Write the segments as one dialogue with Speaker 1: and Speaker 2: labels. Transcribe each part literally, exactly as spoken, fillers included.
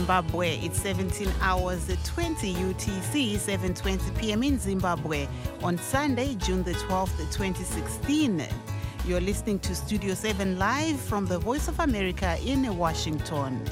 Speaker 1: Zimbabwe. It's seventeen hours twenty U T C, seven twenty p m in Zimbabwe on Sunday, June the twelfth, twenty sixteen. You're listening to Studio seven live from the Voice of America in Washington.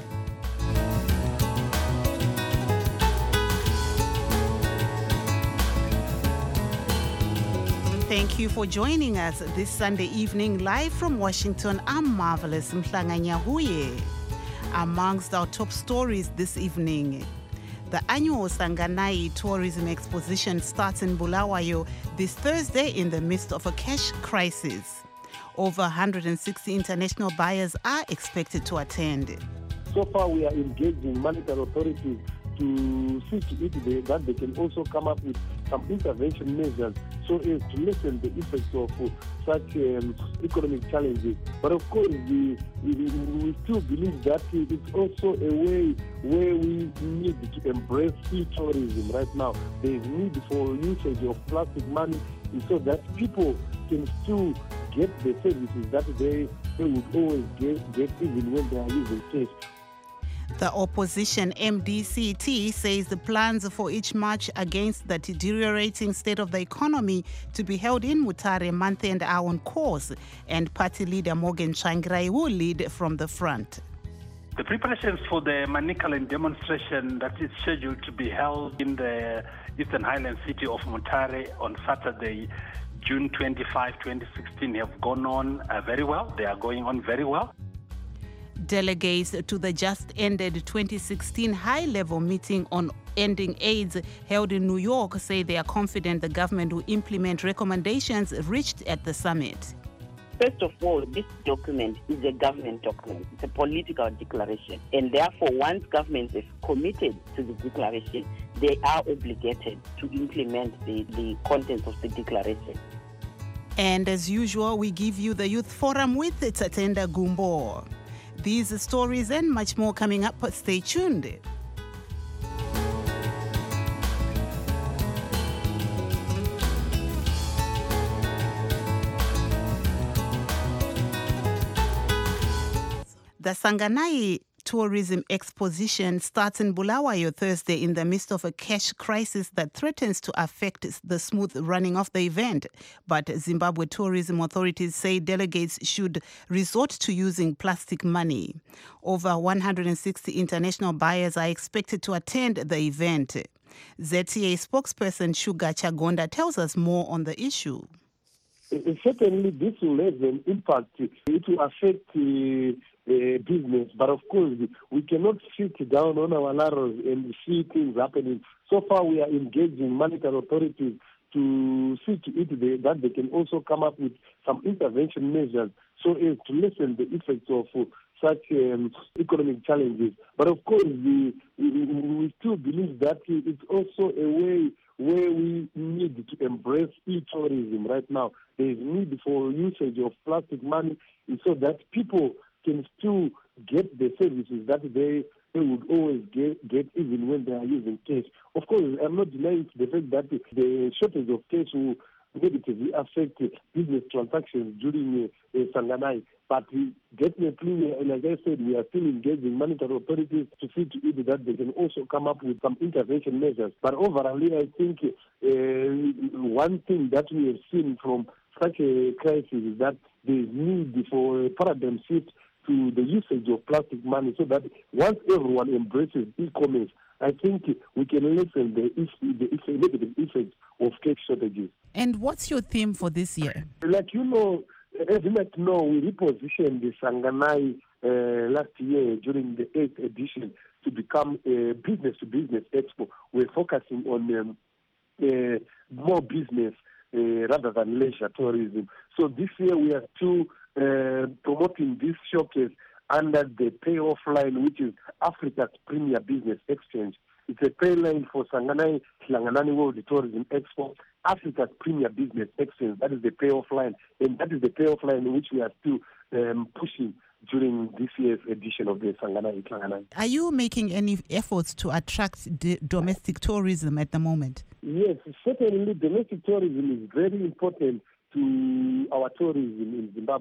Speaker 1: Thank you for joining us this Sunday evening live from Washington. I'm Marvelous Mhlanganyahuye. Amongst our top stories this evening, the annual Sanganai Tourism Exposition starts in Bulawayo this Thursday in the midst of a cash crisis. Over one hundred sixty international buyers are expected to attend.
Speaker 2: So far, we are engaging monetary authorities to see to it that they can also come up with some intervention measures so as to lessen the effects of uh, such um, economic challenges. But of course, we, we, we still believe that it's also a way where we need to embrace e-tourism right now. There is need for usage of plastic money so that people can still get the services that they, they would always get, get even when they are using cash.
Speaker 1: The opposition M D C T says the plans for each march against the deteriorating state of the economy to be held in Mutare month end are on course, and party leader Morgan Tsvangirai will lead from the front.
Speaker 3: The preparations for the Manicaland demonstration that is scheduled to be held in the Eastern Highland city of Mutare on Saturday, June twenty-fifth, twenty sixteen, have gone on uh, very well. They are going on very well.
Speaker 1: Delegates to the just-ended twenty sixteen high-level meeting on ending AIDS held in New York say they are confident the government will implement recommendations reached at the summit.
Speaker 4: First of all, this document is a government document. It's a political declaration. And therefore, once government is committed to the declaration, they are obligated to implement the, the contents of the declaration.
Speaker 1: And as usual, we give you the Youth Forum with Tatenda Gumbo. These stories and much more coming up. Stay tuned. The Sanganai Tourism Exposition starts in Bulawayo Thursday in the midst of a cash crisis that threatens to affect the smooth running of the event. But Zimbabwe tourism authorities say delegates should resort to using plastic money. Over one hundred sixty international buyers are expected to attend the event. Z T A spokesperson Shuga Chagonda tells us more on the issue.
Speaker 2: Certainly, this will have an impact. It will affect uh, uh, business, but of course, we cannot sit down on our laurels and see things happening. So far, we are engaging monetary authorities to see to it that they can also come up with some intervention measures so as to lessen the effects of uh, such um, economic challenges. But of course, we, we, we still believe that it's also a way where we need to embrace e-tourism right now. There is need for usage of plastic money so that people can still get the services that they, they would always get, get even when they are using cash. Of course, I'm not denying the fact that the shortage of cash will negatively affect business transactions during uh, uh, Sanganai. But we definitely, like I said, we are still engaging monetary authorities to see to it that they can also come up with some intervention measures. But overall, I think uh, one thing that we have seen from such a crisis is that there is need for a paradigm shift to the usage of plastic money so that once everyone embraces e-commerce, I think we can lessen the, issue, the issue, negative effects of cash shortages.
Speaker 1: And what's your theme for this year?
Speaker 2: Like you know, as you might know, we repositioned the Sanganai uh, last year during the eighth edition to become a business-to-business expo. We're focusing on um, uh, more business uh, rather than leisure tourism. So this year we are still uh, promoting this showcase under the payoff line, which is Africa's premier business exchange. It's a pay line for Sanganai Hlanganani World Tourism Expo, Africa's premier business exchange. That is the payoff line, and that is the payoff line which we are still um, pushing during this year's edition of the Sanganai Hlanganani.
Speaker 1: Are you making any efforts to attract d- domestic tourism at the moment?
Speaker 2: Yes, certainly domestic tourism is very important to our tourism in Zimbabwe.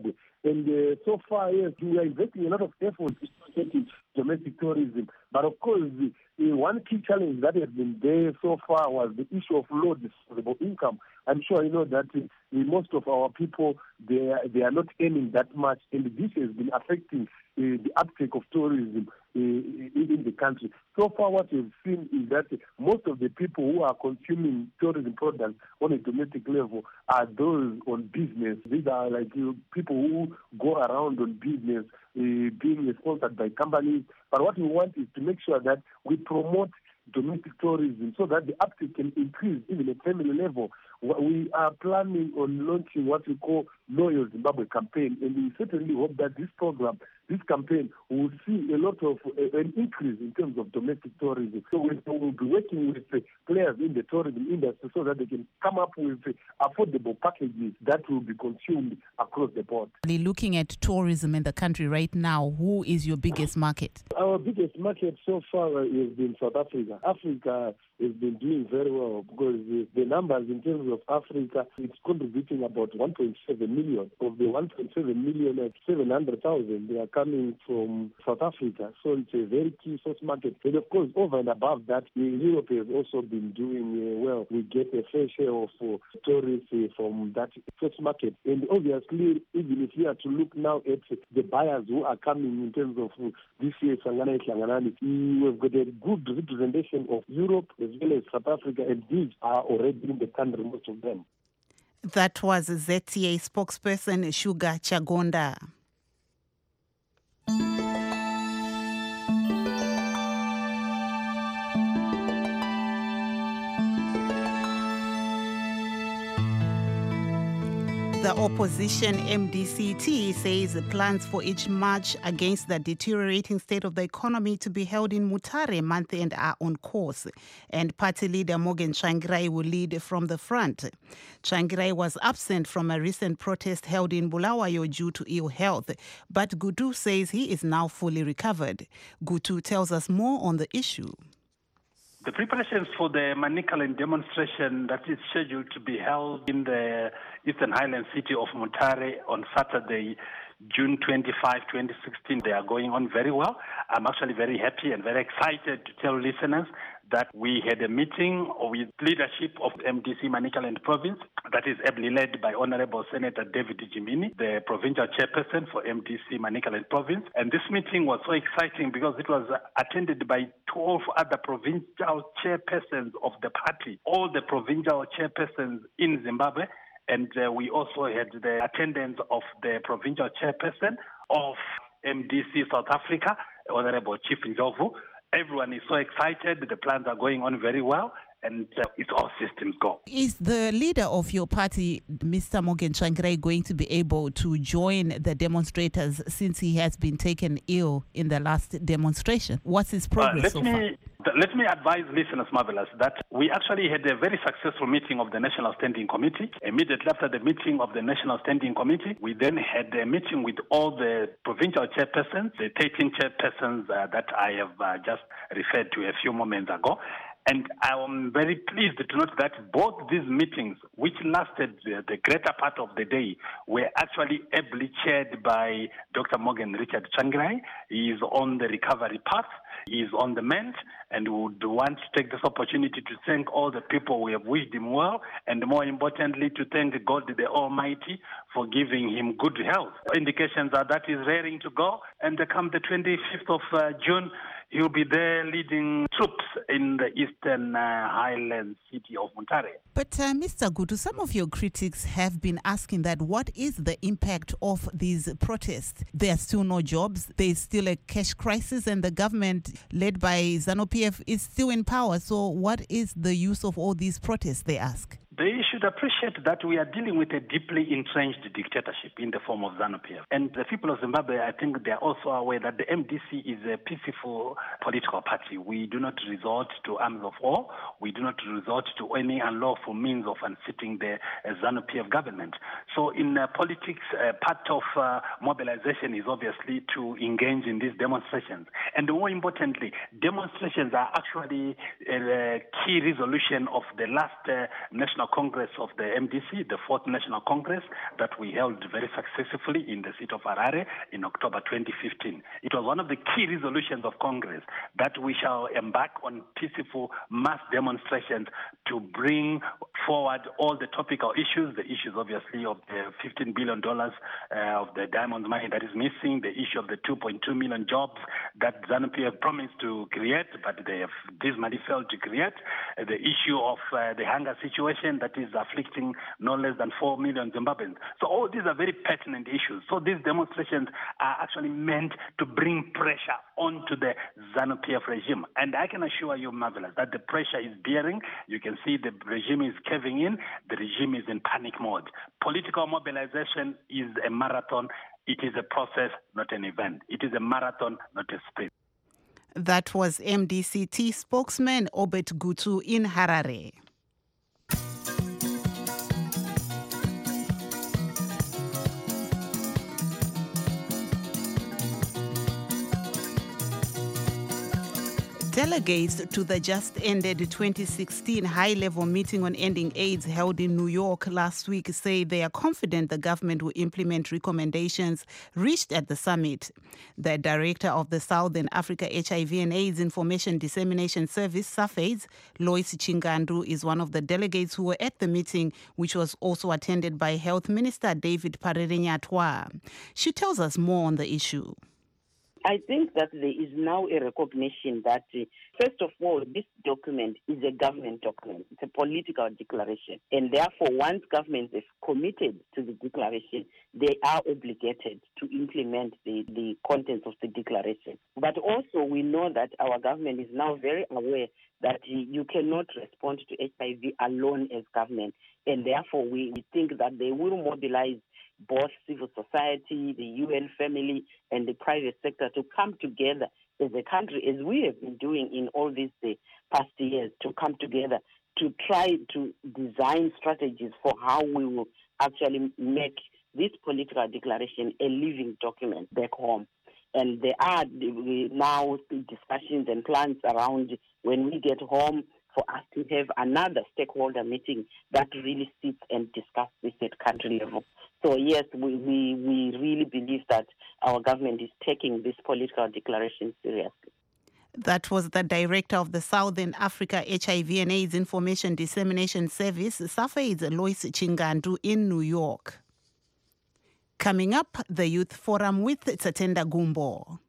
Speaker 2: And uh, so far, yes, we are investing a lot of effort in domestic tourism. But of course, the, the one key challenge that has been there so far was the issue of low disposable income. I'm sure you know that uh, most of our people, they are, they are not earning that much, and this has been affecting uh, the uptake of tourism uh, in the country. So far, what we've seen is that most of the people who are consuming tourism products on a domestic level are those on business. These are like you know, people who go around on business, uh, being sponsored by companies. But what we want is to make sure that we promote domestic tourism so that the uptake can increase even at family level. We are planning on launching what we call Loyal Zimbabwe campaign, and we certainly hope that this program, this campaign, will see a lot of uh, an increase in terms of domestic tourism. So we will be working with uh, players in the tourism industry so that they can come up with uh, affordable packages that will be consumed across the board.
Speaker 1: Looking at tourism in the country right now, who is your biggest market?
Speaker 2: Our biggest market so far has been South Africa. Africa has been doing very well because the, the numbers in terms of Africa, it's contributing about one point seven million. Of the one point seven million, at seven hundred thousand, they are coming from South Africa. So it's a very key source market. And of course, over and above that, Europe has also been doing uh, well. We get a fair share of uh, tourists uh, from that source market. And obviously, even if you are to look now at the buyers who are coming in terms of uh, this year's Sangana Itlanganani, we've got a good representation of Europe as well as South Africa, and these are already in the country, most of them.
Speaker 1: That was Z T A spokesperson Sugar Chagonda. The opposition M D C T says plans for each march against the deteriorating state of the economy to be held in Mutare month end are on course, and party leader Morgan Tsvangirai will lead from the front. Tsvangirai was absent from a recent protest held in Bulawayo due to ill health, but Gutu says he is now fully recovered. Gutu tells us more on the issue.
Speaker 3: The preparations for the Manicaland demonstration that is scheduled to be held in the Eastern Highlands city of Mutare on Saturday, June twenty-fifth, twenty sixteen, they are going on very well. I'm actually very happy and very excited to tell listeners that we had a meeting with leadership of M D C Manicaland province that is ably led by Honorable Senator David Jimini, the provincial chairperson for M D C Manicaland province. And this meeting was so exciting because it was attended by twelve other provincial chairpersons of the party, all the provincial chairpersons in Zimbabwe. And uh, we also had the attendance of the provincial chairperson of M D C South Africa, Honorable Chief Ndlovu. Everyone is so excited. The plans are going on very well, and uh, it's all systems go.
Speaker 1: Is the leader of your party, Mister Morgan Tsvangirai, going to be able to join the demonstrators since he has been taken ill in the last demonstration? What's his progress
Speaker 3: uh, let
Speaker 1: so
Speaker 3: me,
Speaker 1: far?
Speaker 3: Let me advise listeners, Marvelous, that we actually had a very successful meeting of the National Standing Committee. Immediately after the meeting of the National Standing Committee, we then had a meeting with all the provincial chairpersons, the thirteen chairpersons uh, that I have uh, just referred to a few moments ago. And I'm very pleased to note that both these meetings, which lasted the, the greater part of the day, were actually ably chaired by Doctor Morgan Richard Tsvangirai. He is on the recovery path. He is on the mend, and we would want to take this opportunity to thank all the people who have wished him well, and more importantly, to thank God the Almighty for giving him good health. Indications are that he's raring to go, and come the twenty-fifth of uh, June, he'll be there leading troops in the Eastern uh, Highlands city of Mutare.
Speaker 1: But uh, Mister Gutu, some of your critics have been asking that what is the impact of these protests? There are still no jobs. There is still a cash crisis, and the government led by ZANU-P F is still in power. So what is the use of all these protests, they ask?
Speaker 3: They should appreciate that we are dealing with a deeply entrenched dictatorship in the form of ZANU-P F. And the people of Zimbabwe, I think they are also aware that the M D C is a peaceful political party. We do not resort to arms of war. We do not resort to any unlawful means of unseating the uh, ZANU-P F government. So in uh, politics, uh, part of uh, mobilization is obviously to engage in these demonstrations. And more importantly, demonstrations are actually a key resolution of the last uh, National National Congress of the M D C, the fourth National Congress that we held very successfully in the city of Harare in October twenty fifteen. It was one of the key resolutions of Congress that we shall embark on peaceful mass demonstrations to bring forward all the topical issues, the issues obviously of the fifteen billion dollars uh, of the diamond money that is missing, the issue of the two point two million jobs that ZANU-P F promised to create, but they have dismally failed to create, uh, the issue of uh, the hunger situation that is afflicting no less than four million Zimbabweans. So all these are very pertinent issues. So these demonstrations are actually meant to bring pressure onto the ZANU-P F regime. And I can assure you, Marvelous, that the pressure is bearing. You can see the regime is caving in. The regime is in panic mode. Political mobilization is a marathon. It is a process, not an event. It is a marathon, not a sprint.
Speaker 1: That was M D C T spokesman Obet Gutu in Harare. Delegates to the just-ended twenty sixteen high-level meeting on ending AIDS held in New York last week say they are confident the government will implement recommendations reached at the summit. The director of the Southern Africa H I V and AIDS Information Dissemination Service, SAFAIDS, Lois Chingandu, is one of the delegates who were at the meeting, which was also attended by Health Minister David Parere-Nyatwa. She tells us more on the issue.
Speaker 4: I think that there is now a recognition that, uh, first of all, this document is a government document. It's a political declaration. And therefore, once governments is committed to the declaration, they are obligated to implement the, the contents of the declaration. But also, we know that our government is now very aware that uh, you cannot respond to H I V alone as government. And therefore, we, we think that they will mobilize both civil society, the U N family, and the private sector to come together as a country, as we have been doing in all these uh, past years, to come together to try to design strategies for how we will actually make this political declaration a living document back home. And there are now discussions and plans around when we get home for us to have another stakeholder meeting that really sits and discusses this at country level. So yes, we, we, we really believe that our government is taking this political declaration seriously.
Speaker 1: That was the director of the Southern Africa H I V and AIDS Information Dissemination Service, SAFAIDS, Lois Chingandu in New York. Coming up, the Youth Forum with Tsatenda Gumbo.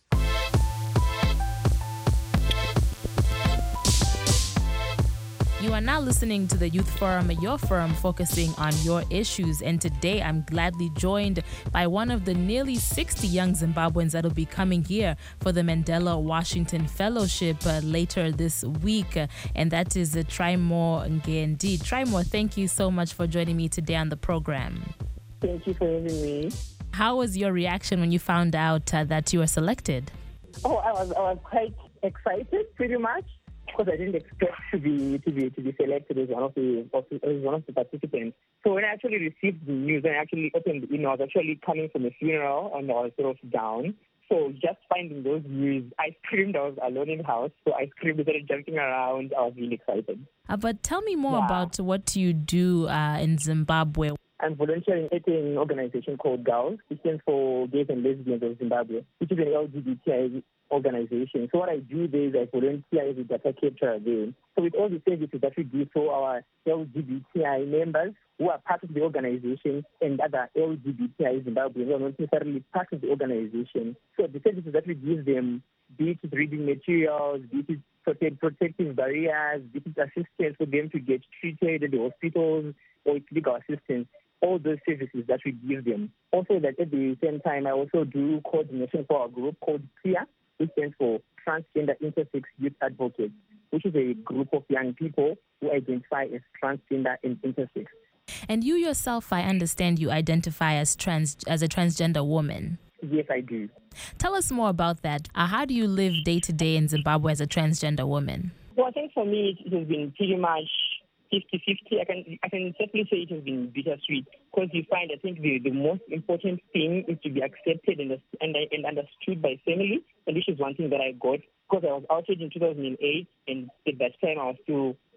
Speaker 5: You are now listening to the Youth Forum, your forum focusing on your issues. And today I'm gladly joined by one of the nearly sixty young Zimbabweans that will be coming here for the Mandela Washington Fellowship uh, later this week. Uh, and that is uh, Trimore Ngendi. Trimore, thank you so much for joining me today on the program.
Speaker 6: Thank you for having me.
Speaker 5: How was your reaction when you found out uh, that you were selected?
Speaker 6: Oh, I was I was quite excited, pretty much, because I didn't expect to be to be to be selected as one of the as one of the participants. So when I actually received the news, and I actually opened the email, I was actually coming from a funeral and I was sort of down. So just finding those news, I screamed. I was alone in the house, so I screamed, started jumping around. I was really excited.
Speaker 5: Uh, but tell me more
Speaker 6: yeah.
Speaker 5: about what you do uh, in Zimbabwe.
Speaker 6: I'm volunteering at an organization called GALZ, which stands for Gays and Lesbians of Zimbabwe, which is an L G B T I organization. So what I do there is I volunteer as a data capturer there. So with all the services that we do for our L G B T I members who are part of the organization and other L G B T I Zimbabweans who are not necessarily part of the organization. So the services that we give them, be it reading materials, be it protect, protective barriers, be it assistance for them to get treated at the hospitals, or it's legal assistance, all those services that we give them. Also, that at the same time, I also do coordination for a group called PRIA, which stands for Transgender Intersex Youth Advocates, which is a group of young people who identify as transgender and intersex.
Speaker 5: And you yourself, I understand you identify as trans as a transgender woman.
Speaker 6: Yes, I do.
Speaker 5: Tell us more about that. Uh, how do you live day to day in Zimbabwe as a transgender woman?
Speaker 6: Well, I think for me, it has been pretty much fifty-fifty. I can I can certainly say it has been bittersweet, because you find, I think, the, the most important thing is to be accepted and, and, and understood by family, and this is one thing that I got, because I was outed in two thousand eight, and at that time I was still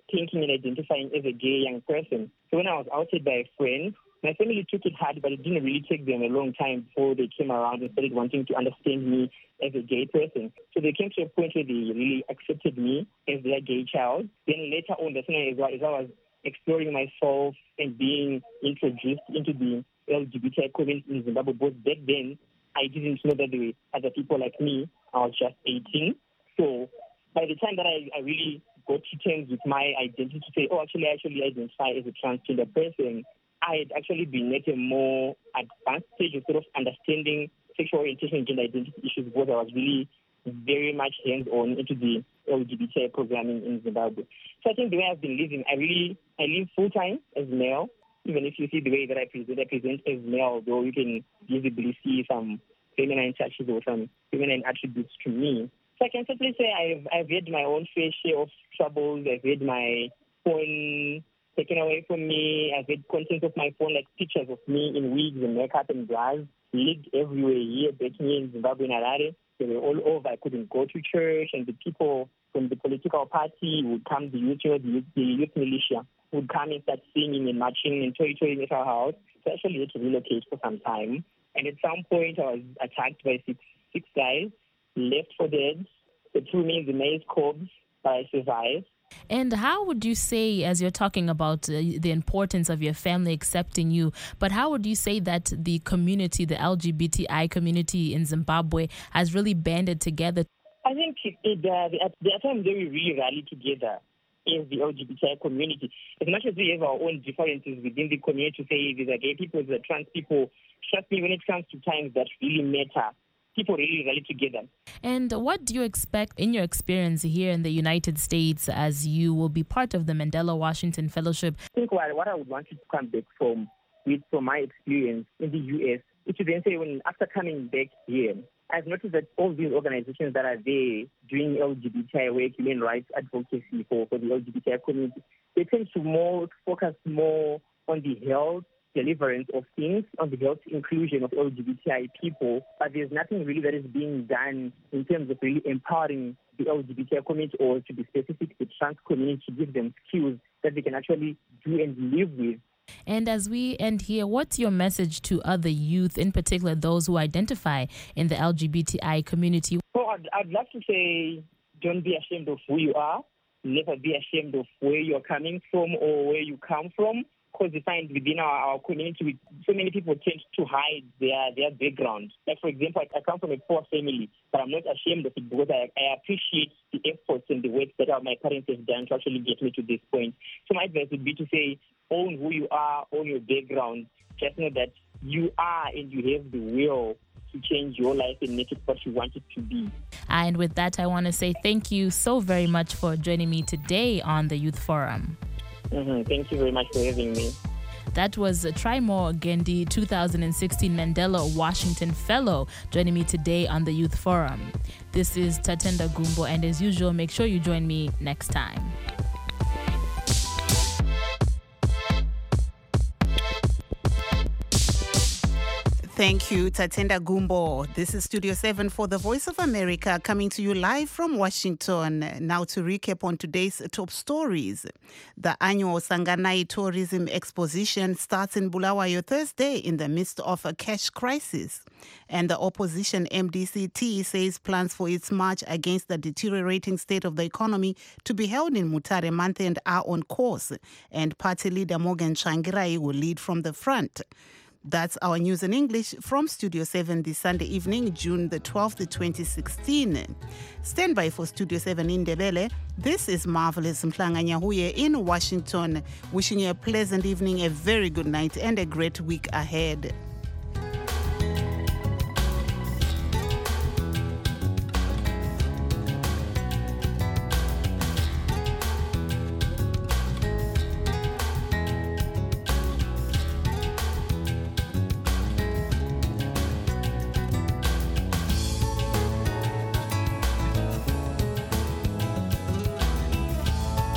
Speaker 6: thinking and identifying as a gay young person. So when I was outed by a friend, my family took it hard, but it didn't really take them a long time before they came around and started wanting to understand me as a gay person. So they came to a point where they really accepted me as their gay child. Then later on, as I was exploring myself and being introduced into the L G B T I community in Zimbabwe, but back then, I didn't know that there were other people like me. I was just eighteen. So by the time that I, I really got to terms with my identity to say, oh, actually, I actually identify as a transgender person, I had actually been at a more advanced stage of sort of understanding sexual orientation and gender identity issues, because I was really very much hands-on into the L G B T I programming in Zimbabwe. So I think the way I've been living, I really, I live full-time as male. Even if you see the way that I present, I present as male, though you can visibly see some feminine touches or some feminine attributes to me. So I can simply say I've, I've had my own fair share of troubles. I've had my phone taken away from me. I've had contents of my phone, like pictures of me in wigs and makeup and bras, leaked everywhere here, back here in Zimbabwe, in Harare. They were all over. I couldn't go to church, and the people from the political party would come, the youth, the youth, the youth militia, would come and start singing and marching and toy-toying at our house. So I actually had to relocate for some time. And at some point, I was attacked by six, six guys, left for dead. They threw me in the maize cobs, but I survived.
Speaker 5: And how would you say, as you're talking about uh, the importance of your family accepting you, but how would you say that the community, the L G B T I community in Zimbabwe, has really banded together?
Speaker 6: I think it, it, uh, there are times where we really rally together as the L G B T I community. As much as we have our own differences within the community, to say these are gay people, these are trans people, trust me, when it comes to times that really matter, people really rally together.
Speaker 5: And what do you expect in your experience here in the United States as you will be part of the Mandela Washington Fellowship?
Speaker 6: I think what, what I would want you to come back from, with from my experience in the U S, is to then say, when after coming back here, I've noticed that all these organizations that are there doing L G B T I work, human rights advocacy for, for the L G B T I community, they tend to more focus more on the health deliverance of things, on the health inclusion of L G B T I people, but there's nothing really that is being done in terms of really empowering the L G B T I community, or to be specific, the trans community, to give them skills that they can actually do and live with.
Speaker 5: And as we end here, what's your message to other youth, in particular those who identify in the L G B T I community?
Speaker 6: Well, I'd, I'd love to say, don't be ashamed of who you are. Never be ashamed of where you're coming from or where you come from. Because we find within our, our community, so many people tend to hide their, their background. Like, for example, I, I come from a poor family, but I'm not ashamed of it, because I, I appreciate the efforts and the work that my parents have done to actually get me to this point. So my advice would be to say, own who you are, own your background. Just know that you are and you have the will to change your life and make it what you want it to be.
Speaker 5: And with that, I want to say thank you so very much for joining me today on the Youth Forum.
Speaker 6: Mm-hmm. Thank you very much for having me.
Speaker 5: That was Trimore Gendi, two thousand sixteen Mandela Washington Fellow, joining me today on the Youth Forum. This is Tatenda Gumbo, and as usual, make sure you join me next time.
Speaker 1: Thank you, Tatenda Gumbo. This is Studio seven for the Voice of America, coming to you live from Washington. Now to recap on today's top stories. The annual Sanganai Tourism Exposition starts in Bulawayo Thursday in the midst of a cash crisis. And the opposition M D C T says plans for its march against the deteriorating state of the economy to be held in Mutare month end are on course. And party leader Morgan Tsvangirai will lead from the front. That's our news in English from Studio seven this Sunday evening, June the twelfth, twenty sixteen. Stand by for Studio seven in Ndebele. This is Marvelous Mhlanganyahuye in Washington, wishing you a pleasant evening, a very good night, and a great week ahead.